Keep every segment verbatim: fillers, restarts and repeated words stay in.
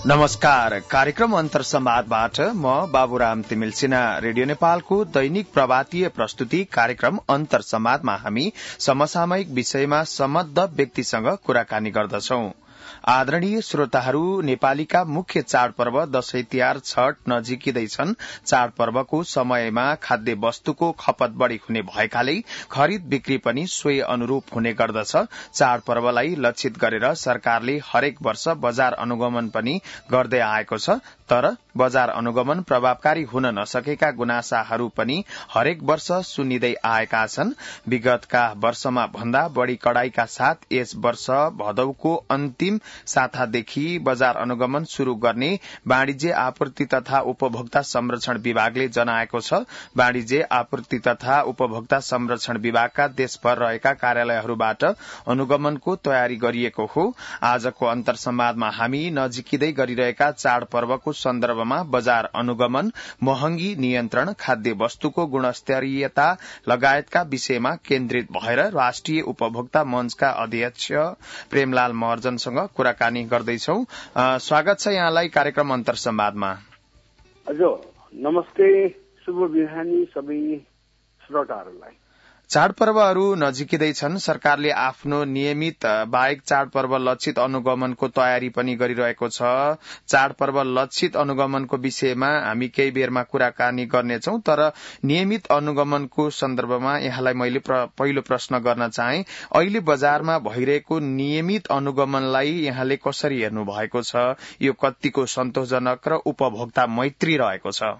नमस्कार। कार्यक्रम अन्तर संवादबाट म बाबुराम तिमिल सिन्हा। रेडियो नेपालको दैनिक प्रभातीय प्रस्तुति कार्यक्रम अन्तर संवादमा हामी समसामयिक विषयमा सम्बद्ध व्यक्तिसँग कुराकानी गर्दछौं। आदरणीय श्रोताहरू, नेपालीका मुख्य चाडपर्व दशैं तिहार छठ नजिकिँदैछन्। चाडपर्वको समयमा खाद्य वस्तुको खपत बढ़ी हुने भएकाले खरिद बिक्री पनि सोही अनुरूप हुने गर्दछ। चाडपर्वलाई लक्षित गरेर सरकारले हरेक वर्ष बजार अनुगमन पनि गर्दै आएको छ। तर बजार अनुगमन प्रभावकारी हुन नसकेका गुनासाहरू पनि हरेक वर्ष सुनिँदै आएका छन्। विगतका वर्षमा भन्दा बढ़ी कड़ाईका साथ यस वर्ष भदौको अन्तिम सातादेखि बजार अनुगमन शुरू गर्ने वाणिज्य आपूर्ति तथा उपभोक्ता संरक्षण विभागले जनाएको छ। वाणिज्य आपूर्ति तथा उपभोक्ता संरक्षण विभागका देशभर रहेका कार्यालयहरूबाट अनुगमनको तयारी गरिएको हो। आजको अन्तर संवादमा हामी नजिकिँदै गरिरहेका चाडपर्वको सन्दर्भमा बजार अनुगमन, महँगी नियन्त्रण, खाद्य वस्तुको गुणस्तरीयता लगायतका विषयमा केन्द्रित भएर राष्ट्रिय उपभोक्ता मंचका अध्यक्ष प्रेमलाल महर्जनसँग कुराकानी गर्दैछौ। स्वागत छ यहाँलाई कार्यक्रम अन्तर संवादमा। हजुर, नमस्ते, शुभ बिहानी सबै श्रोताहरूलाई। चाडपर्वहरू नजिकिँदैछन्। सरकारले आफ्नो नियमित बाहेक चाडपर्व लक्षित अनुगमनको तयारी पनि गरिरहेको छ। चाडपर्व लक्षित अनुगमनको विषयमा हामी केही बेरमा कुराकानी गर्नेछौं। तर नियमित अनुगमनको सन्दर्भमा यहाँलाई मैले प्र, पहिलो प्रश्न गर्न चाहे। अहिले बजारमा भइरहेको नियमित अनुगमनलाई यहाँले कसरी हेर्नु भएको छ? यो कतिको सन्तोषजनक र उपभोक्ता मैत्री रहेको छ?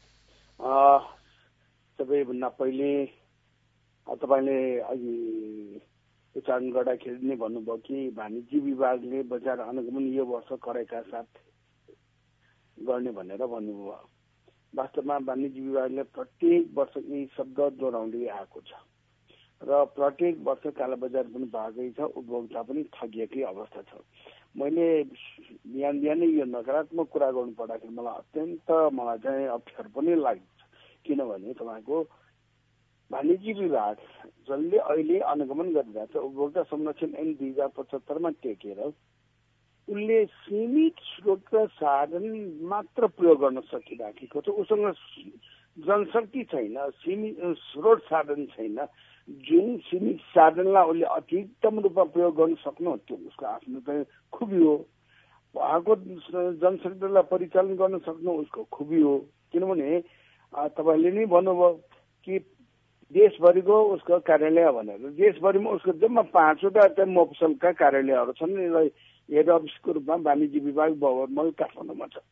सबैभन्दा पहिले तपाईले अघि उच्चारण गर्दाखेरि नै भन्नुभयो कि वाणिज्य विभागले बजार अनुगमन यो वर्ष कडाइका साथ गर्ने भनेर भन्नुभयो। वास्तवमा वाणिज्य विभागले प्रत्येक वर्ष यही शब्द दोहोऱ्याउँदै आएको छ र प्रत्येक वर्ष काला बजार पनि भएकै छ, उपभोक्ता पनि ठगिएकै अवस्था छ। मैले बिहान बिहानै यो नकारात्मक कुरा गर्नु पर्दाखेरि मलाई अत्यन्त मलाई चाहिँ अप्ठ्यारो पनि लाग्छ। किनभने तपाईँको वाणिज्य विभाग जसले अहिले अनुगमन गरिरहेको छ, उपभोक्ता संरक्षण ऐन दुई हजार पचहत्तरमा टेकेर उसले सीमित स्रोत र साधन मात्र प्रयोग गर्न सकिराखेको छ। उसँग जनशक्ति छैन, सीमित स्रोत साधन छैन। जुन सीमित साधनलाई उसले अधिकतम रूपमा प्रयोग गर्न सक्नु त्यो उसको आफ्नो चाहिँ खुबी हो। भएको जनशक्तिलाई परिचालन गर्न सक्नु उसको खुबी हो। किनभने तपाईँले नै भन्नुभयो कि देशभरिको उसको कार्यालय भनेर, देशभरिमा उसको जम्मा पाँचवटा चाहिँ मोफसलका कार्यालयहरू छन्। हेड अफिसको रूपमा वाणिज्य विभाग भवनमल काठमाडौँमा छ।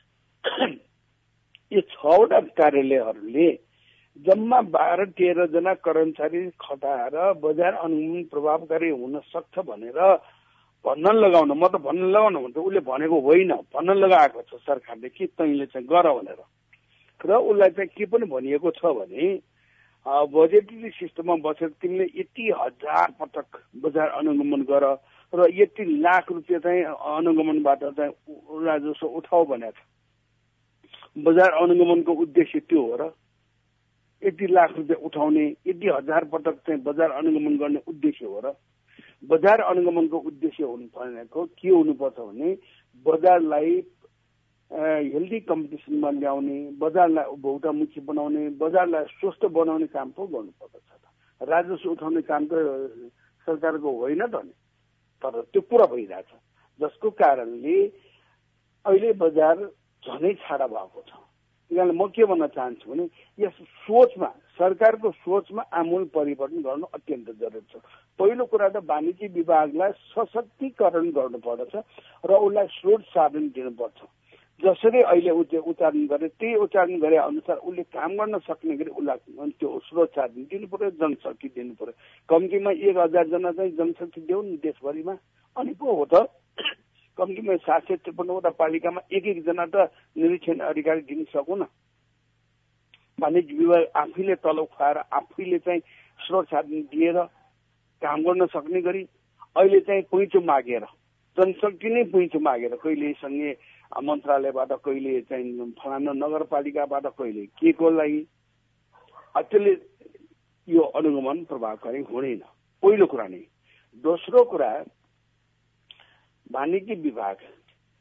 यो छवटा कार्यालयहरूले जम्मा बाह्र तेह्र जना कर्मचारी खटाएर बजार अनुगमन प्रभावकारी हुन सक्छ भनेर भन्न लगाउन, म त भन्न लगाउन भन्छ, उसले भनेको होइन, भन्न लगाएको छ सरकारले कि तैँले चाहिँ गर भनेर। र उसलाई चाहिँ के पनि भनिएको छ भने बजेटरी सिस्टममा बसेर तिमीले यति हजार पटक बजार अनुगमन गर र यति लाख रुपियाँ चाहिँ अनुगमनबाट चाहिँ राजस्व उठाऊ भनेको छ। बजार अनुगमनको उद्देश्य त्यो हो र यति लाख रुपियाँ उठाउने, यति हजार पटक चाहिँ बजार अनुगमन गर्ने उद्देश्य हो र। बजार अनुगमनको उद्देश्य हुनु भनेको के हुनुपर्छ भने बजारलाई हेल्दी कम्पिटिसनमा ल्याउने, बजारलाई उपभोक्तामुखी बनाउने, बजारलाई स्वस्थ बनाउने काम पो गर्नुपर्दछ। राजस्व उठाउने काम त सरकारको होइन त नि, तर त्यो पुरा भइरहेछ, जसको कारणले अहिले बजार झनै छाडा भएको छ। त्यही म के भन्न चाहन्छु भने यस सोचमा, सरकारको सोचमा आमूल परिवर्तन गर्नु अत्यन्त जरुरी छ। पहिलो कुरा त वाणिज्य विभागलाई सशक्तिकरण गर्नुपर्दछ र उसलाई स्रोत साधन दिनुपर्छ। जसरी अहिले उच्चारण गरे त्यही उच्चारण गरे अनुसार उसले काम गर्न सक्ने गरी उसलाई त्यो स्रोत साधन दिनु पर्यो, जनशक्ति दिनु पर्यो। कम्तीमा एक हजार जना चाहिँ जनशक्ति देऊ नि देशभरिमा, अनि पो हो त। कम्तीमा सात सय त्रिपन्नवटा पालिकामा एक एकजना त निरीक्षण अधिकारी दिन सकौँ न। वाणिज्य विभाग आफैले तलब खुवाएर आफैले चाहिँ स्रोत साधन दिएर काम गर्न सक्ने गरी अहिले चाहिँ पैँचो मागेर, जनशक्ति नै पैँचो मागेर, कहिले सँगै मन्त्रालयबाट, कहिले चाहिँ फलाना नगरपालिकाबाट, कहिले के को लागि, त्यसले यो अनुगमन प्रभावकारी हुँदैन। पहिलो कुरा नै। दोस्रो कुरा, वाणिज्य विभाग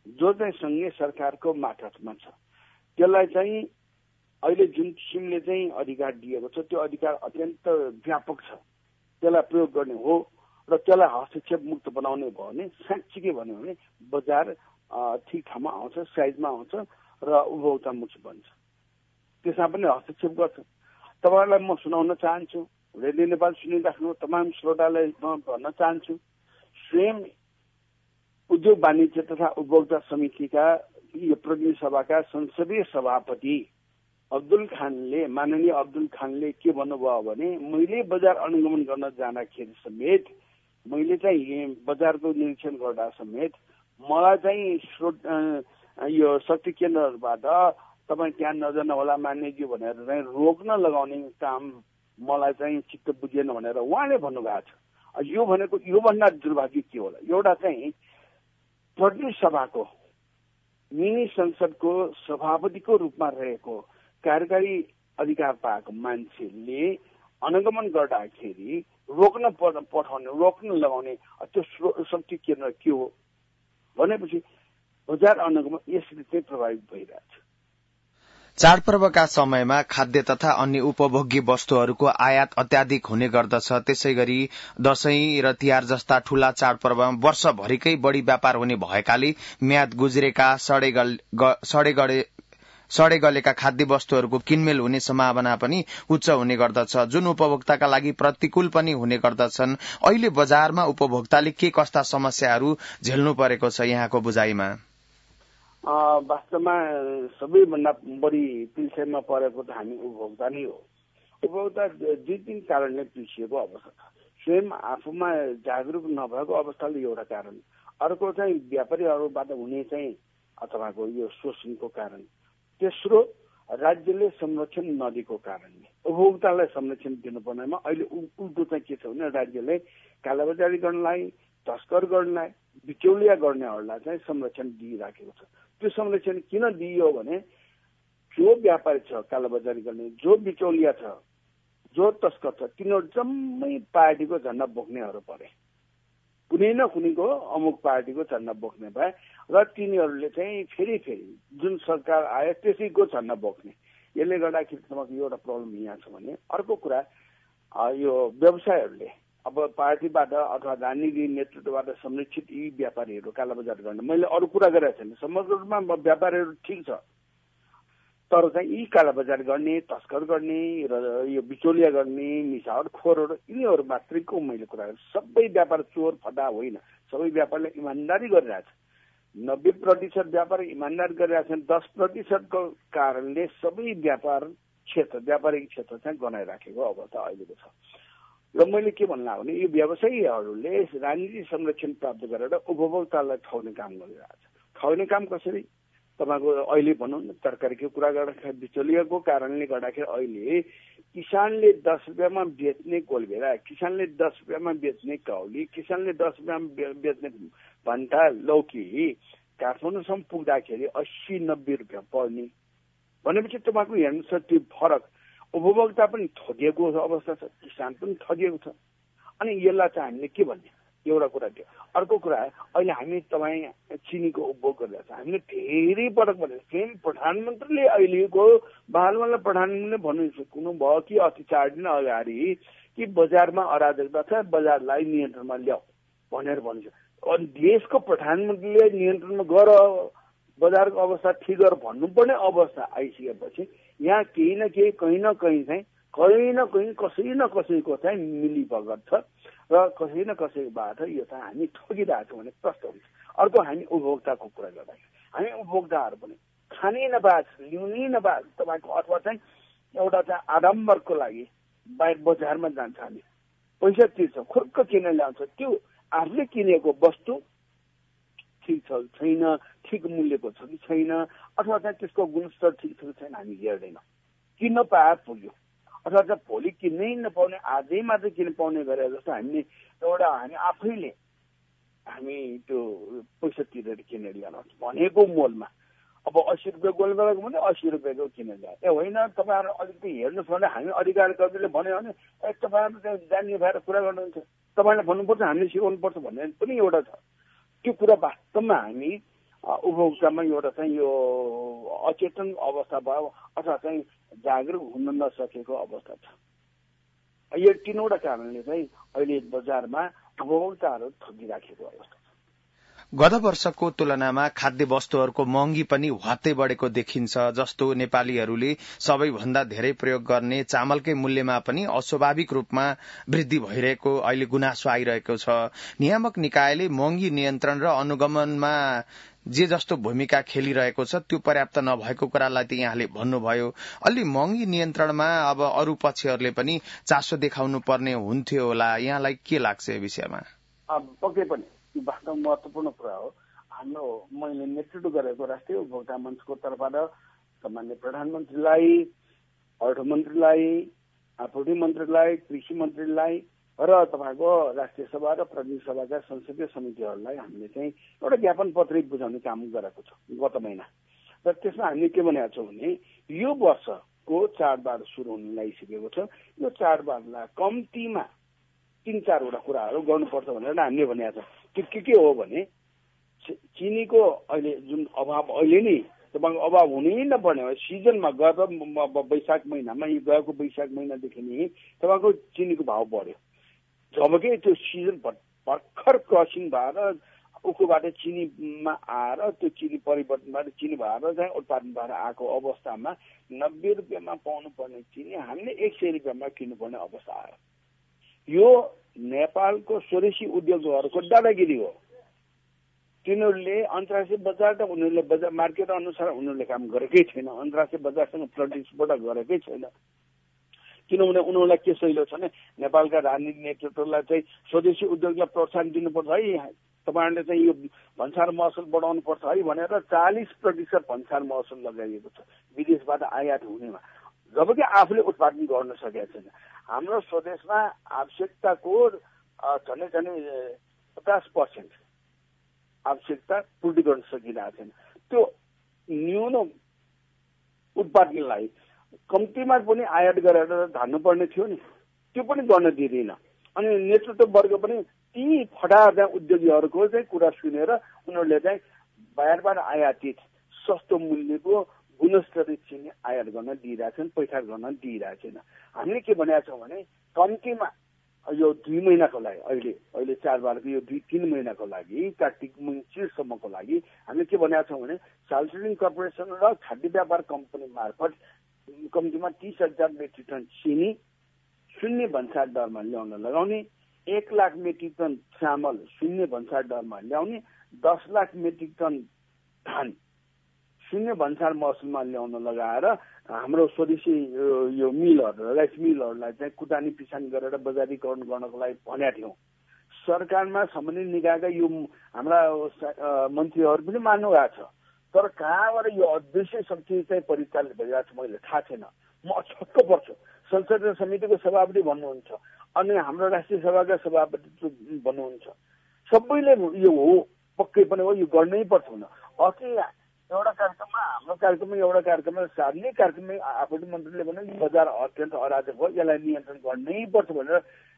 जो चाहिँ सङ्घीय सरकारको मातहतमा छ त्यसलाई चाहिँ अहिले जुन किसिमले चाहिँ अधिकार दिएको छ त्यो अधिकार अत्यन्त व्यापक छ। त्यसलाई प्रयोग गर्ने हो र त्यसलाई हस्तक्षेप मुक्त बनाउने भयो भने साँच्चीकै भन्यो भने बजार ठिक ठाउँमा आउँछ, साइजमा आउँछ र उपभोक्तामुखी बन्छ। त्यसमा पनि हस्तक्षेप गर्छ। तपाईँहरूलाई म सुनाउन चाहन्छु, रेडियो नेपाल सुनिराख्नु तमाम श्रोतालाई म भन्न चाहन्छु, स्वयं उद्योग वाणिज्य तथा उपभोक्ता समितिका यो प्रतिनिधि सभाका संसदीय सभापति अब्दुल खानले माननीय अब्दुल खानले के भन्नुभयो भने मैले बजार अनुगमन गर्न जाँदाखेरि समेत मैले चाहिँ बजारको निरीक्षण गर्दा समेत मलाई चाहिँ स्रोत यो शक्ति केन्द्रहरूबाट तपाईँ त्यहाँ नजानु होला मान्यज्यू भनेर चाहिँ रोक्न लगाउने काम मलाई चाहिँ चित्त बुझेन भनेर उहाँले भन्नुभएको छ। यो भनेको योभन्दा दुर्भाग्य के होला? एउटा चाहिँ प्रतिनिधि सभाको मिनी संसदको सभापतिको रूपमा रहेको कार्यकारी अधिकार पाएको मान्छेले अनुगमन गर्दाखेरि रोक्न पठाउने रोक्न लगाउने त्यो शक्ति केन्द्र के हो भनेपछि बजार अनुगमन यसरी चाहिँ प्रभावित भइरहेछ। चाडपर्वका समयमा खाद्य तथा अन्य उपभोग्य वस्तुहरूको आयात अत्याधिक हुने गर्दछ। त्यसै गरी दशैं र तिहार जस्ता ठूला चाडपर्वमा वर्षभरिकै बढ़ी व्यापार हुने भएकाले म्याद गुज्रेका सडे सडे गलेका खाद्य वस्तुहरूको किनमेल हुने सम्भावना पनि उच्च हुने गर्दछ, जुन उपभोक्ताका लागि प्रतिकूल पनि हुने गर्दछन्। अहिले बजारमा उपभोक्ताले के कस्ता समस्याहरू झेल्नु परेको छ यहाँको बुझाइमा? वास्तवमा सबैभन्दा बढी पिल्सेमा परेको त हामी उपभोक्ता नै हो। उपभोक्ता दुई तीन कारणले पिल्सिएको अवस्था छ। स्वयं आफूमा जागरूक नभएको अवस्थाले एउटा कारण, अर्को चाहिँ व्यापारीहरूबाट हुने चाहिँ अथवाको यो शोषणको कारण, तेस्रो राज्यले संरक्षण नदिएको कारणले उपभोक्तालाई संरक्षण दिनुपर्नेमा अहिले उल्टो चाहिँ के छ भने राज्यले कालाबजारी गर्नलाई, तस्कर गर्नलाई, बिचौलिया गर्नेहरूलाई चाहिँ संरक्षण दिइराखेको छ। त्यो संरक्षण किन दिइयो भने जो व्यापारी छ कालाबजारी गर्ने, जो बिचौलिया छ, जो तस्कर छ, तिनीहरू जम्मै पार्टीको झण्डा बोक्नेहरू परे। कुनै न कुनैको अमुक पार्टीको झण्डा बोक्ने भए र तिनीहरूले चाहिँ फेरि फेरि जुन सरकार आयो त्यसैको झण्डा बोक्ने। यसले गर्दाखेरि तपाईँको एउटा प्रब्लम यहाँ छ भने अर्को कुरा यो व्यवसायहरूले अब पार्टीबाट अथवा राजनीतिक नेतृत्वबाट संरक्षित यी व्यापारीहरू कालाबजार गर्ने, मैले अरू कुरा गरेको छैन, समग्र रूपमा व्यापारीहरू ठिक छ, तर चाहिँ यी कालाबजार गर्ने, तस्कर गर्ने र यो बिचौलिया गर्ने, मिसावटखोरहरू यिनीहरू मात्रैको मैले कुरा गरेँ। सबै व्यापार चोर फटा होइन, सबै व्यापारले इमान्दारी गरिरहेछ। नब्बे प्रतिशत व्यापार इमान्दार गरिरहेछन्, दस प्रतिशतको कारणले सबै व्यापार क्षेत्र व्यापारिक क्षेत्र चाहिँ गनाइराखेको अवस्था अहिलेको छ। र मैले के भन्ला भने यो व्यवसायीहरूले राजनीतिक संरक्षण प्राप्त गरेर उपभोक्तालाई ठग्ने काम गरिरहेछ। ठग्ने काम कसरी? तपाईँको अहिले भनौँ न तरकारीको कुरा गर्दाखेरि बिचौलियाको कारणले गर्दाखेरि अहिले किसानले दस रुपियाँमा बेच्ने गोलभेडा, किसानले दस रुपियाँमा बेच्ने काउली, किसानले दस रुपियाँमा बेच्ने भन्टा लौकी काठमाडौँसम्म पुग्दाखेरि अस्सी नब्बे रुपियाँ पर्ने भनेपछि तपाईँको हेर्नुहोस् त्यो फरक। उपभोक्ता पनि ठगिएको अवस्था छ, किसान पनि ठगिएको छ। अनि यसलाई चाहिँ हामीले के भन्ने एउटा कुरा थियो। अर्को कुरा अहिले हामी तपाईँ चिनीको उपभोग गरिरहेको छ, हामीले धेरै पटक भनेको स्वयं प्रधानमन्त्रीले अहिलेको बालवाला प्रधानमन्त्रीले भन्नु भयो कि अति चार दिन अगाडि कि बजारमा अराजकता छ, बजारलाई नियन्त्रणमा ल्याऊ भनेर भन्छ। अनि देशको प्रधानमन्त्रीले नियन्त्रणमा गर, बजारको अवस्था ठिक गर भन्नुपर्ने अवस्था आइसकेपछि यहाँ केही न केही कहीँ न कहीँ चाहिँ कहीँ न कहीँ कसै न कसैको चाहिँ मिलीभगत छ र कसै न कसैबाट यो चाहिँ हामी ठगिरहेछौँ भने प्रश्न हुन्छ। अर्को हामी उपभोक्ताको कुरा गर्दाखेरि हामी उपभोक्ताहरू पनि खानै नपाए, ल्याउनै नपाए तपाईँको अथवा चाहिँ एउटा चाहिँ आडम्बरको लागि बाहिर बजारमा जान्छ, हामी पैसा तिर्छ, खुर्क किनेर ल्याउँछ, त्यो आफूले किनेको वस्तु ठिक छ छैन, ठिक मूल्यको छ कि छैन, अथवा चाहिँ त्यसको गुणस्तर ठिक छ कि छैन हामी हेर्दैनौँ। किन्न पाए पुग्यो, अथवा चाहिँ भोलि किन्नै नपाउने आजै मात्रै किन्न पाउने गरे जस्तो हामीले एउटा हामी आफैले हामी त्यो पैसा तिरेर किनेर ल्याउनु भनेको मोलमा अब अस्सी रुपियाँ गोलबेलाको भने अस्सी रुपियाँको किनेर ल्याए ए होइन। तपाईँहरू अलिकति हेर्नुहोस् भने हामी अधिकार कर्मीले भन्यो भने ए तपाईँहरू चाहिँ जान्ने भएर कुरा गर्नुहुन्छ, तपाईँलाई भन्नुपर्छ, हामीले सिकाउनुपर्छ भन्ने पनि एउटा छ। त्यो कुरा वास्तवमा हामी उपभोक्तामा एउटा चाहिँ यो अचेतन अवस्था भयो अथवा चाहिँ जागरुक हुन नसकेको अवस्था छ। यो तीनवटा कारणले चाहिँ अहिले बजारमा उपभोक्ताहरू ठगिराखेको अवस्था छ। गत वर्षको तुलनामा खाद्य वस्तुहरूको महँगी पनि ह्वात्तै बढेको देखिन्छ। जस्तो नेपालीहरूले सबैभन्दा धेरै प्रयोग गर्ने चामलकै मूल्यमा पनि अस्वाभाविक रूपमा वृद्धि भइरहेको अहिले गुनासो आइरहेको छ। नियामक निकायले महँगी नियन्त्रण र अनुगमनमा जे जस्तो भूमिका खेलिरहेको छ त्यो पर्याप्त नभएको कुरालाई त यहाँले भन्नुभयो। अलि महँगी नियन्त्रणमा अब अरू पक्षहरूले पनि चासो देखाउनु पर्ने हुन्थ्यो होला, यहाँलाई के लाग्छ यो विषयमा? पक्कै पनि वास्तव महत्वपूर्ण कुरा हो। हाम्रो मैले नेतृत्व गरेको राष्ट्रिय उपभोक्ता मञ्चको तर्फबाट सामान्य प्रधानमन्त्रीलाई, अर्थमन्त्रीलाई, आपूर्ति मन्त्रीलाई, कृषि मन्त्रीलाई र तपाईँको राष्ट्रिय सभा र प्रतिनिधि सभाका संसदीय समितिहरूलाई हामीले चाहिँ एउटा ज्ञापन पत्रै बुझाउने काम गरेको छ गत महिना। र त्यसमा हामीले के भनेका छौँ भने यो वर्षको चाडबाड सुरु हुन लागिसकेको छ। यो चाडबाडलाई कम्तीमा तीन चारवटा कुराहरू गर्नुपर्छ भनेर हामीले भनेका छौँ। के के के हो भने चिनीको अहिले जुन अभाव अहिले नै तपाईँको अभाव हुनै नपर्ने हो। सिजनमा गएको वैशाख महिनामा गएको वैशाख महिनादेखि नै तपाईँको चिनीको भाव बढ्यो। जबकि त्यो सिजन भर्खर क्रसिङ भएर उखुबाट चिनीमा आएर त्यो चिनी परिवर्तनबाट चिनी भएर चाहिँ उत्पादन भएर आएको अवस्थामा नब्बे रुपियाँमा पाउनु पर्ने चिनी हामीले एक सय रुपियाँमा किन्नुपर्ने अवस्था आयो। यो नेपालको स्वदेशी उद्योगहरूको दादागिरी हो। तिनीहरूले अन्तर्राष्ट्रिय बजार त उनीहरूले बजार मार्केट अनुसार उनीहरूले काम गरेकै छैन, अन्तर्राष्ट्रिय बजारसँग प्रतिस्पर्धा गरेकै छैन। किनभने उनीहरूलाई के सहिलो छ भने नेपालका राजनीतिक नेतृत्वलाई चाहिँ स्वदेशी उद्योगलाई प्रोत्साहन दिनुपर्छ है, तपाईँहरूले चाहिँ यो भन्सार महसुल बढाउनु पर्छ है भनेर चालिस प्रतिशत भन्सार महसुल लगाइएको छ विदेशबाट आयात हुनेमा, जबकि आफूले उत्पादन गर्न सकेका छैन। हाम्रो स्वदेशमा आवश्यकताको झन्डै झन्डै पचास पर्सेन्ट आवश्यकता पूर्ति गर्न सकिरहेको छैन। त्यो न्यून उत्पादनलाई कम्तीमा पनि आयात गरेर धान्नुपर्ने थियो नि, त्यो पनि गर्न दिँदैन। अनि नेतृत्व वर्ग पनि ती फटा उद्योगीहरूको चाहिँ कुरा सुनेर उनीहरूले चाहिँ बाहिरबाट आयातित सस्तो मूल्यको गुणस्तरीय चिनी आयात गर्न दिइरहेछन्, पैसा गर्न दिइरहेको छैन। हामीले के भनेका छौँ भने कम्तीमा यो दुई महिनाको लागि अहिले अहिले चाडबाडको यो दुई तिन महिनाको लागि कार्तिक मङ्सिरसम्मको लागि हामीले के भनेका छौँ भने साल्सुलिङ कर्पोरेसन र खाद्य व्यापार कम्पनी मार्फत कम्तीमा तीस हजार मेट्रिक टन चिनी शून्य भन्सार दरमा ल्याउन लगाउने, एक लाख मेट्रिक टन चामल शून्य भन्सार दरमा ल्याउने, दस लाख मेट्रिक टन धान शून्य भन्सार महसुलमा ल्याउन लगाएर हाम्रो स्वदेशी यो मिलहरू राइस मिलहरूलाई चाहिँ कुटानी पिसानी गरेर बजारीकरण गर्नको लागि भनेका थियौँ। सरकारमा सम्बन्धित निकायका यो हाम्रा मन्त्रीहरू पनि मान्नु भएको छ, तर कहाँबाट यो अदृश्य शक्ति चाहिँ परिचालित भइरहेको छ मैले थाहा छैन। म छक्क पर्छु। संसदीय समितिको सभापति भन्नुहुन्छ अनि हाम्रो राष्ट्रिय सभाका सभापति भन्नुहुन्छ, सबैले यो हो पक्कै पनि हो, यो गर्नै पर्छ हुन। अस्ति एउटा कार्यक्रममा हाम्रो कार्यक्रममा एउटा कार्यक्रममा सार्वजनिक कार्यक्रममा आपूर्ति मन्त्रीले भने बजार अत्यन्त अराजक हो, यसलाई नियन्त्रण गर्नै पर्छ भनेर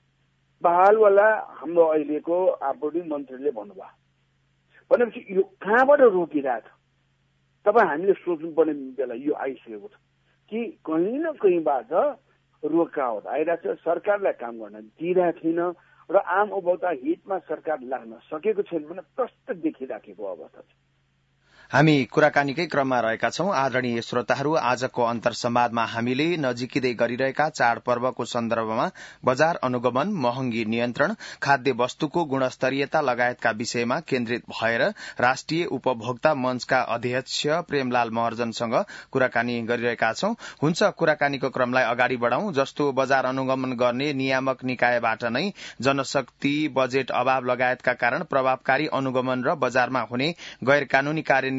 बहालवाला हाम्रो अहिलेको आपूर्ति मन्त्रीले भन्नुभयो। भनेपछि यो कहाँबाट रोकिरहेको छ तपाईँ हामीले सोच्नुपर्ने बेला यो आइसकेको छ कि कहीँ न कहीँबाट रोकावट आइरहेको छ। सरकारलाई काम गर्न दिइरहेको छैन र आम उपभोक्ता हितमा सरकार लाग्न सकेको छैन भने प्रष्ट देखिराखेको अवस्था छ। हामी कुराकानीकै क्रममा रहेका छौं। आदरणीय श्रोताहरू, आजको अन्तर संवादमा हामीले नजिकिँदै गरिरहेका चाडपर्वको सन्दर्भमा बजार अनुगमन, महँगी नियन्त्रण, खाद्य वस्तुको गुणस्तरीयता लगायतका विषयमा केन्द्रित भएर राष्ट्रिय उपभोक्ता मञ्चका अध्यक्ष प्रेमलाल महर्जनसँग कुराकानी गरिरहेका छौं। हुन्छ, कुराकानीको क्रमलाई अगाडि बढ़ाउँ। जस्तो बजार अनुगमन गर्ने नियामक निकायबाट नै जनशक्ति, बजेट अभाव लगायतका कारण प्रभावकारी अनुगमन र बजारमा हुने गैर कानूनी कार्य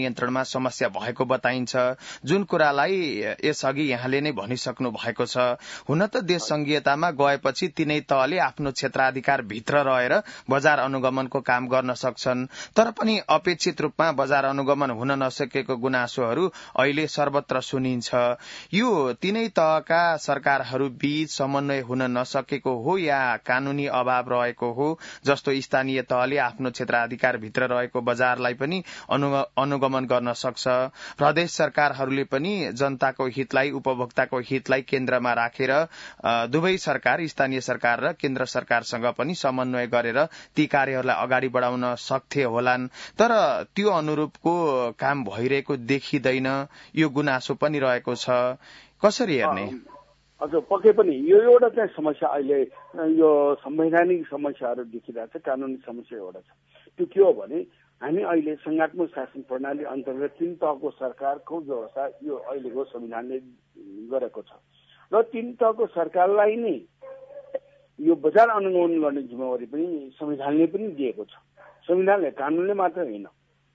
नियन्त्रणमा समस्या भएको बताइन्छ, जुन कुरालाई यसअघि यहाँले नै भनिसक्नु भएको छ। हुन त देश संघीयतामा गएपछि तिनै तहले आफ्नो क्षेत्राधिकार भित्र रहेर बजार अनुगमनको काम गर्न सक्छन्, तर पनि अपेक्षित रूपमा बजार अनुगमन हुन नसकेको गुनासोहरू अहिले सर्वत्र सुनिन्छ। यो तिनै तहका सरकारहरू बीच समन्वय हुन नसकेको हो या कानूनी अभाव रहेको हो, जस्तो स्थानीय तहले आफ्नो क्षेत्राधिकार भित्र रहेको बजारलाई पनि अनुगमन गर्न सक्छ। प्रदेश सरकारहरूले पनि जनताको हितलाई, उपभोक्ताको हितलाई केन्द्रमा राखेर दुवै सरकार, स्थानीय सरकार र केन्द्र सरकारसँग पनि समन्वय गरेर ती कार्यहरूलाई अगाडि बढाउन सक्थे होलान्, तर त्यो अनुरूपको काम भइरहेको देखिँदैन। यो गुनासो पनि रहेको छ, कसरी हेर्ने? हजुर, पक्कै पनि यो एउटा चाहिँ समस्या अहिले यो संवैधानिक समस्याहरू देखिरहेको छ, कानुनी समस्या एउटा छ। त्यो के हो भने हामी अहिले संघात्मक शासन प्रणाली अन्तर्गत तीन तहको सरकारको व्यवस्था यो अहिलेको संविधानले गरेको छ र तीन तहको सरकारलाई नै यो बजार अनुगमन गर्ने जिम्मेवारी पनि संविधानले पनि दिएको छ। संविधानले, कानूनले मात्र होइन।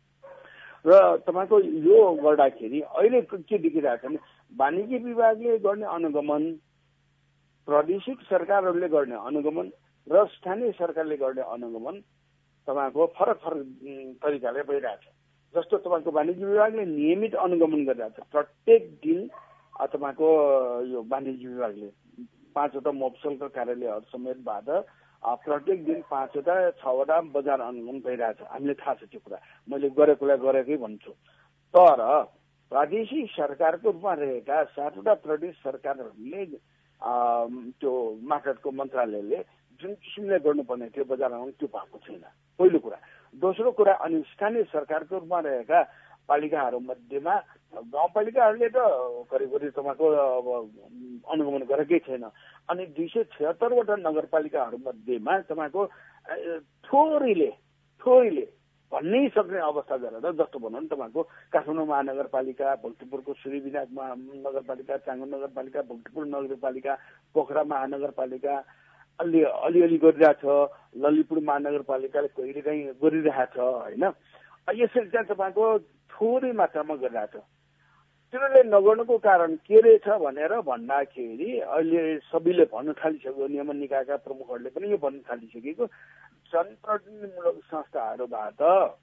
र तपाईँको यो गर्दाखेरि अहिले के देखिरहेको छ भने वाणिज्य विभागले गर्ने अनुगमन, प्रादेशिक सरकारहरूले गर्ने अनुगमन र स्थानीय सरकारले गर्ने अनुगमन तपाईँको फरक फरक तरिकाले भइरहेछ। जस्तो तपाईँको वाणिज्य विभागले नियमित अनुगमन गरिरहेछ। प्रत्येक दिन तपाईँको यो वाणिज्य विभागले पाँचवटा मोफसलका कार्यालयहरू समेतबाट प्रत्येक दिन पाँचवटा छवटा बजार अनुगमन भइरहेछ। हामीले थाहा छ त्यो कुरा, मैले गरेकोलाई गरेकै भन्छु। तर प्रादेशिक सरकारको रूपमा रहेका सातवटा प्रदेश सरकारहरूले त्यो मार्केटको मन्त्रालयले जुन किसिमले गर्नुपर्ने थियो बजार अनुगमन त्यो भएको छैन, पहिलो कुरा। दोस्रो कुरा, अनि स्थानीय सरकारको रूपमा रहेका पालिकाहरू मध्येमा गाउँपालिकाहरूले त करिब करिब तपाईँको अनुगमन गरेकै छैन। अनि दुई सय छिहत्तरवटा नगरपालिकाहरू मध्येमा तपाईँको थोरैले थोरैले भन्नै सक्ने अवस्था गरेर, जस्तो भनौँ न तपाईँको काठमाडौँ महानगरपालिका, भक्तपुरको सूर्यविनायक नगरपालिका, चाङो नगरपालिका, भक्तपुर नगरपालिका, पोखरा महानगरपालिका अलि अलिअलि गरिरहेछ, ललितपुर महानगरपालिकाले कहिलेकाहीँ गरिरहेछ होइन। यसरी चाहिँ तपाईँको थोरै मात्रामा गरिरहेछ। तिनीहरूले नगर्नुको कारण के रहेछ भनेर भन्दाखेरि अहिले सबैले भन्न थालिसक्यो, नियमन निकायका प्रमुखहरूले पनि यो भन्न थालिसकेको, जनप्रतिनिधिमूलक संस्थाहरूबाट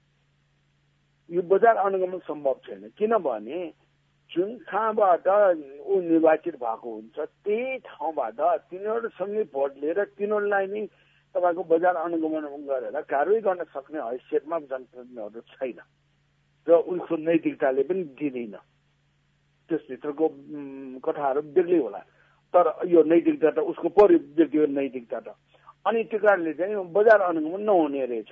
यो बजार अनुगमन सम्भव छैन। किनभने जुन ठाउँबाट ऊ निर्वाचित भएको हुन्छ त्यही ठाउँबाट तिनीहरूसँगै भोट लिएर तिनीहरूलाई नै तपाईँको बजार अनुगमन गरेर कारवाही गर्न सक्ने हैसियतमा जनप्रतिनिधिहरू छैन र उनको नैतिकताले पनि दिँदैन। त्यसभित्रको कथाहरू बेग्लै होला, तर यो नैतिकता त उसको पर्यो, व्यक्तिगत नैतिकता त। अनि त्यो कारणले चाहिँ बजार अनुगमन नहुने रहेछ।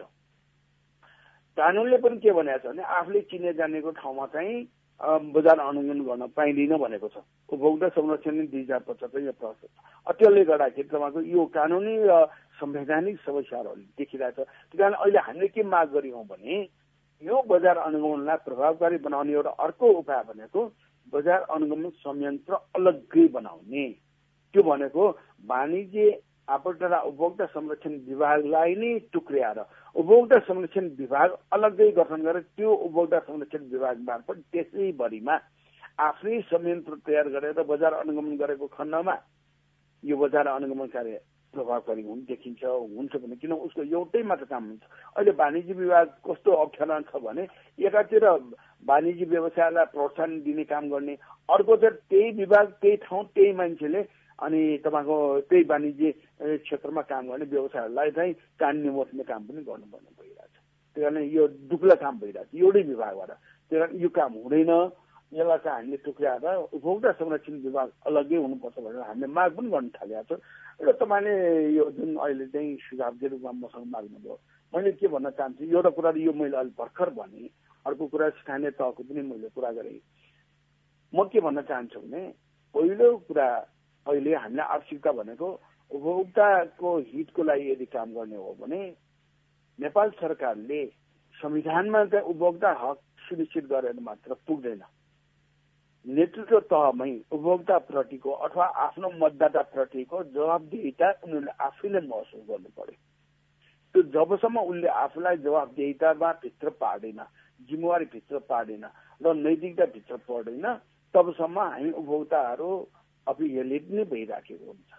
कानुनले पनि के भनेको छ भने आफूले चिने जानेको ठाउँमा चाहिँ बजार अनुगमन गर्न पाइँदैन भनेको छ। उपभोक्ता संरक्षण दुई हजार पचहत्तर यो प्रस्ताव। त्यसले गर्दाखेरि तपाईँको यो कानुनी र संवैधानिक समस्याहरू देखिरहेछ। त्यही कारण अहिले हामीले के माग गरेयौँ भने यो बजार अनुगमनलाई प्रभावकारी बनाउने एउटा अर्को उपाय भनेको बजार अनुगमन संयन्त्र अलग्गै बनाउने। त्यो भनेको वाणिज्य आपूर्ति तथा उपभोक्ता संरक्षण विभागलाई नै टुक्र्याएर उपभोक्ता संरक्षण विभाग अलग्गै गठन गरेर त्यो उपभोक्ता संरक्षण विभाग मार्फत त्यसैभरिमा आफ्नै संयन्त्र तयार गरेर बजार अनुगमन गरेको खण्डमा यो बजार अनुगमन कार्य प्रभावकारी हुन देखिन्छ हुन्छ भने किन उसको एउटै मात्र काम हुन्छ। अहिले वाणिज्य विभाग कस्तो अप्ठ्यारो छ भने एकातिर वाणिज्य व्यवसायलाई प्रोत्साहन दिने काम गर्ने, अर्कोतिर त्यही विभाग त्यही ठाउँ त्यही मान्छेले अनि तपाईँको त्यही वाणिज्य क्षेत्रमा काम गर्ने व्यवसायहरूलाई चाहिँ कान निमोट्ने काम पनि गर्नुपर्ने भइरहेछ। त्यही कारण यो दुक्ला काम भइरहेछ एउटै विभागबाट। त्यही कारण यो काम हुँदैन। यसलाई चाहिँ हामीले टुक्राएर उपभोक्ता संरक्षण विभाग अलग्गै हुनुपर्छ भनेर हामीले माग पनि गर्न थालेका छौँ। र तपाईँले यो जुन अहिले चाहिँ सुझावको रूपमा मसँग माग्नुभयो, मैले के भन्न चाहन्छु, एउटा कुरा यो मैले अहिले भर्खर भने, अर्को कुरा स्थानीय तहको पनि मैले कुरा गरेँ। म के भन्न चाहन्छु भने पहिलो कुरा अहिले हामीले आवश्यकता भनेको उपभोक्ताको हितको लागि यदि काम गर्ने हो भने नेपाल सरकारले संविधानमा चाहिँ उपभोक्ता हक सुनिश्चित गरेर मात्र पुग्दैन। नेतृत्व तहमै उपभोक्ताप्रतिको अथवा आफ्नो मतदाताप्रतिको जवाबदेहिता उनीहरूले आफैले महसुस गर्नु पर्यो। त्यो जबसम्म उसले आफूलाई जवाबदेहितामा भित्र पार्दैन जिम्मेवारीभित्र पार्दैन र नैतिकताभित्र पर्दैन तबसम्म हामी उपभोक्ताहरू अविहेलित नै भइराखेको हुन्छ।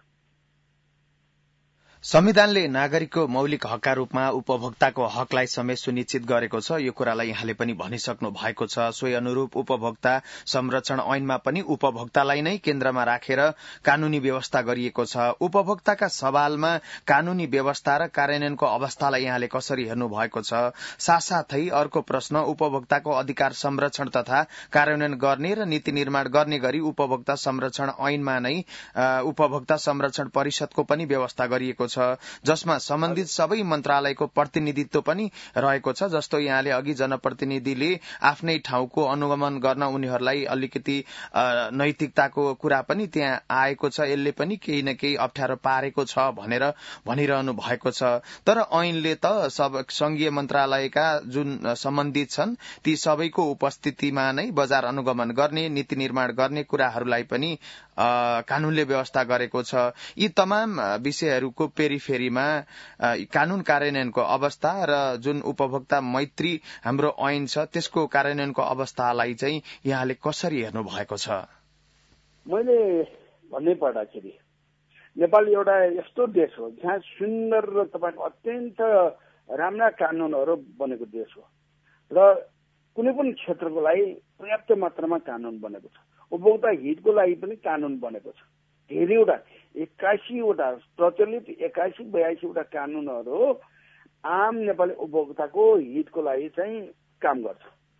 संविधानले नागरिकको मौलिक हकका रूपमा उपभोक्ताको हकलाई समेत सुनिश्चित गरेको छ। यो कुरालाई यहाँले पनि भनिसक्नु भएको छ। सोही अनुरूप उपभोक्ता संरक्षण ऐनमा पनि उपभोक्तालाई नै केन्द्रमा राखेर कानूनी व्यवस्था गरिएको छ। उपभोक्ताका सवालमा कानूनी व्यवस्था र कार्यान्वयनको अवस्थालाई यहाँले कसरी हेर्नु भएको छ? साथसाथै अर्को प्रश्न, उपभोक्ताको अधिकार संरक्षण तथा कार्यान्वयन गर्ने र नीति निर्माण गर्ने गरी उपभोक्ता संरक्षण ऐनमा नै उपभोक्ता संरक्षण परिषदको पनि व्यवस्था गरिएको छ, जसमा सम्बन्धित सबै मन्त्रालयको प्रतिनिधित्व पनि रहेको छ। जस्तो यहाँले अघि जनप्रतिनिधिले आफ्नै ठाउँको अनुगमन गर्न उनीहरूलाई अलिकति नैतिकताको कुरा पनि त्यहाँ आएको छ, यसले पनि केही न केही अप्ठ्यारो पारेको छ भनेर भनिरहनु भएको छ। तर ऐनले त सब संघीय मन्त्रालयका जुन सम्बन्धित छन् ती सबैको उपस्थितिमा नै बजार अनुगमन गर्ने, नीति निर्माण गर्ने कुराहरूलाई पनि कानूनले व्यवस्था गरेको छ। यी तमाम विषयहरूको पेरिफेरीमा कानून कार्यान्वयनको अवस्था र जुन उपभोक्ता मैत्री हाम्रो ऐन छ त्यसको कार्यान्वयनको अवस्थालाई चाहिँ यहाँले कसरी हेर्नु भएको छ? मैले भन्नै पर्दाखेरि नेपाल एउटा यस्तो देश हो जहाँ सुन्दर र तपाईँको अत्यन्त राम्रा कानूनहरू बनेको देश हो र कुनै पनि क्षेत्रको लागि पर्याप्त मात्रामा कानून बनेको छ। उपभोक्ता हितको लागि पनि कानून बनेको छ। धेरैवटा एक्काइसवटा प्रचलित एक्काइस बयासीवटा कानूनहरू आम नेपाली उपभोक्ताको हितको लागि चाहिँ काम गर्छ।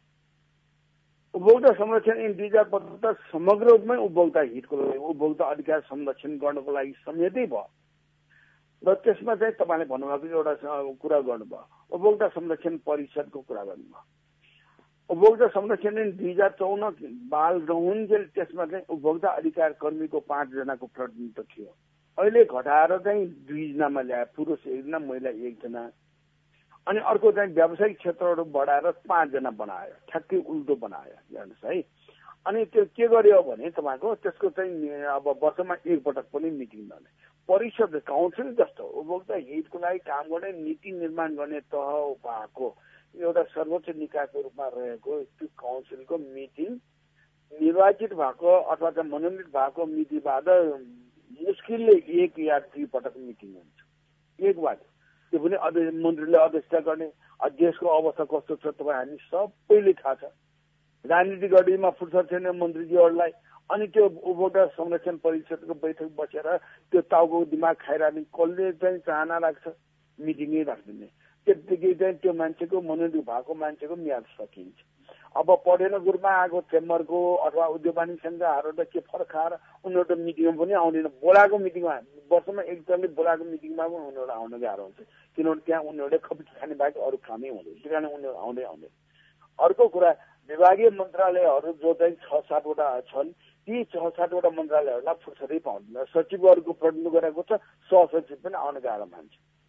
उपभोक्ता संरक्षण ऐन दुई हजार पचहत्तर समग्र रूपमै उपभोक्ता हितको लागि, उपभोक्ता अधिकार संरक्षण गर्नको लागि समेतै भयो र त्यसमा चाहिँ तपाईँले भन्नुभएको एउटा कुरा गर्नुभयो, उपभोक्ता संरक्षण परिषदको कुरा गर्नुभयो। उपभोक्ता संरक्षण ऐन दुई हजार चौन बाल रहन्जेल त्यसमा चाहिँ उपभोक्ता अधिकार कर्मीको पाँचजनाको प्रतिनिधित्व थियो। अहिले घटाएर चाहिँ दुईजनामा ल्याए, पुरुष एकजना महिला एकजना। अनि अर्को चाहिँ व्यावसायिक क्षेत्रहरू बढाएर पाँचजना बनायो, ठ्याक्कै उल्टो बनायो हेर्नुहोस् है। अनि त्यो के गर्यो भने तपाईँको त्यसको चाहिँ अब वर्षमा एकपटक पनि मिटिङ गर्ने परिषद काउन्सिल जस्तो उपभोक्ता हितको लागि काम गर्ने नीति निर्माण गर्ने तह भएको एउटा सर्वोच्च निकायको रूपमा रहेको त्यो काउन्सिलको मिटिङ निर्वाचित भएको अथवा चाहिँ मनोनित भएको मितिबाट मुस्किलले एक या दुई पटक मिटिङ हुन्छ एक बार। त्यो पनि मन्त्रीले अध्यक्षता गर्ने। देशको अवस्था कस्तो छ तपाईँ हामी सबैले थाहा छ। राजनीति गर्नेमा फुर्सद छैन मन्त्रीजीहरूलाई। अनि त्यो उपभोक्ता संरक्षण परिषदको बैठक बसेर त्यो टाउको दिमाग खाइरहने कसले चाहिँ चाहना राख्छ मिटिङै राख्दिने। त्यतिकै चाहिँ त्यो मान्छेको मनोनित भएको मान्छेको म्याद सकिन्छ। अब पढेर गुरुमा आएको चेम्बरको अथवा उद्योग वाणिज्य संघहरूबाट के फरक खाएर उनीहरू मिटिङमा पनि आउँदैन। बोलाएको मिटिङमा वर्षमा एकचोटि बोलाएको मिटिङमा पनि उनीहरू आउन गाह्रो हुन्छ, किनभने त्यहाँ उनीहरूले खपित खाने बाहेक अरू कामै हुँदैन, त्यही कारण उनीहरू आउँदै आउँदैन। अर्को कुरा, विभागीय मन्त्रालयहरू जो चाहिँ छ सातवटा छन् ती छ सातवटा मन्त्रालयहरूलाई फुर्सदै पाउँदैन। सचिवहरूको प्रतिनिधित्व गरेको छ, सहसचिव पनि आउन गाह्रो मान्छ।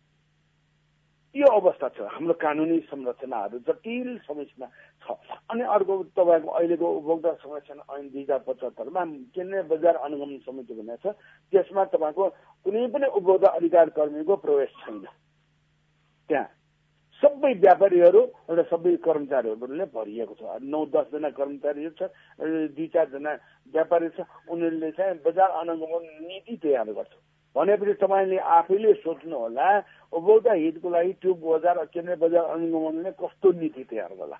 यो अवस्था छ हाम्रो कानुनी संरचनाहरू जटिल समस्या छ। अनि अर्को तपाईँको अहिलेको उपभोक्ता संरक्षण ऐन दुई हजार पचहत्तरमा केन्द्रीय बजार अनुगमन समिति भनेको छ, त्यसमा तपाईँको कुनै पनि उपभोक्ता अधिकार कर्मीको प्रवेश छैन। त्यहाँ सबै व्यापारीहरू र सबै कर्मचारीहरूले भरिएको छ। नौ दसजना कर्मचारीहरू छ, दुई चारजना व्यापारी छ। उनीहरूले चाहिँ बजार अनुगमन नीति तयार गर्छ भनेपछि तपाईँले आफैले सोच्नु होला उपभोक्ता हितको लागि त्यो बजार केन्द्रीय बजार अनुगमनले कस्तो नीति तयार गर्ला।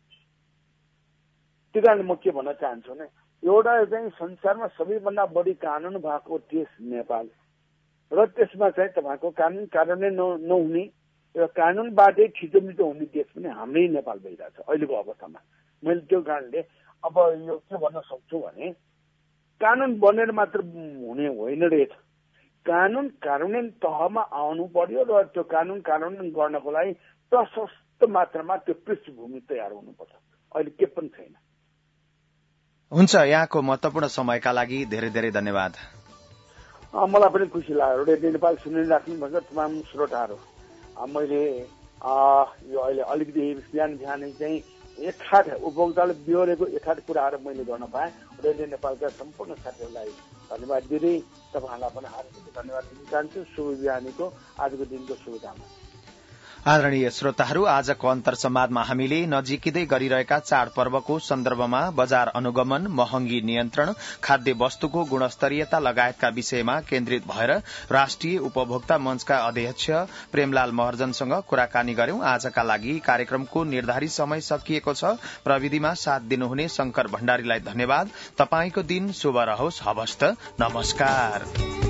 त्यही कारण म के भन्न चाहन्छु भने एउटा चाहिँ संसारमा सबैभन्दा बढी कानुन भएको देश नेपाल र त्यसमा चाहिँ तपाईँको कानुन कार्यान्वयन नहुने र कानुनबाटै छिटोमिटो हुने देश पनि हाम्रै नेपाल भइरहेछ अहिलेको अवस्थामा। मैले त्यो कारणले अब यो के भन्न सक्छु भने कानुन बनेर मात्र हुने होइन रहेछ, कानुन कार्यान्वयन तहमा आउनु पर्यो र त्यो कानुन कार्यान्वयन गर्नको लागि प्रशस्त मात्रामा त्यो पृष्ठभूमि तयार हुनुपर्छ। अहिले के पनि छैन। हुन्छ, यहाँको महत्वपूर्ण समयका लागि धेरै धेरै धन्यवाद। मलाई पनि खुसी लाग्यो। रेडियो नेपाल सुनिराख्नु भएको तमाम श्रोताहरू, मैले यो अहिले अलिकति बिहान बिहानै चाहिँ एकाठ उपभोक्ताले बिहोरेको एकाठ कुराहरू मैले गर्न पाएँ। रेडियो नेपालका सम्पूर्ण साथीहरूलाई धन्यवाद दिँदै तपाईँहरूलाई पनि हार्दिक धन्यवाद दिन चाहन्छु। शुभ बिहानीको आजको दिनको शुभकामना। आदरणीय श्रोताहरू, आजको अन्तर संवादमा हामीले नजिकै गरिरहेका चाडपर्वको सन्दर्भमा बजार अनुगमन, महँगी नियन्त्रण, खाद्य वस्तुको गुणस्तरीयता लगायतका विषयमा केन्द्रित भएर राष्ट्रिय उपभोक्ता मंचका अध्यक्ष प्रेमलाल महर्जनसँग कुराकानी गर्यौं। आजका लागि कार्यक्रमको निर्धारित समय सकिएको छ। प्रविधिमा साथ दिनुहुने शंकर भण्डारीलाई धन्यवाद। तपाईंको दिन शुभ रहोस्। हवस्त। नमस्कार।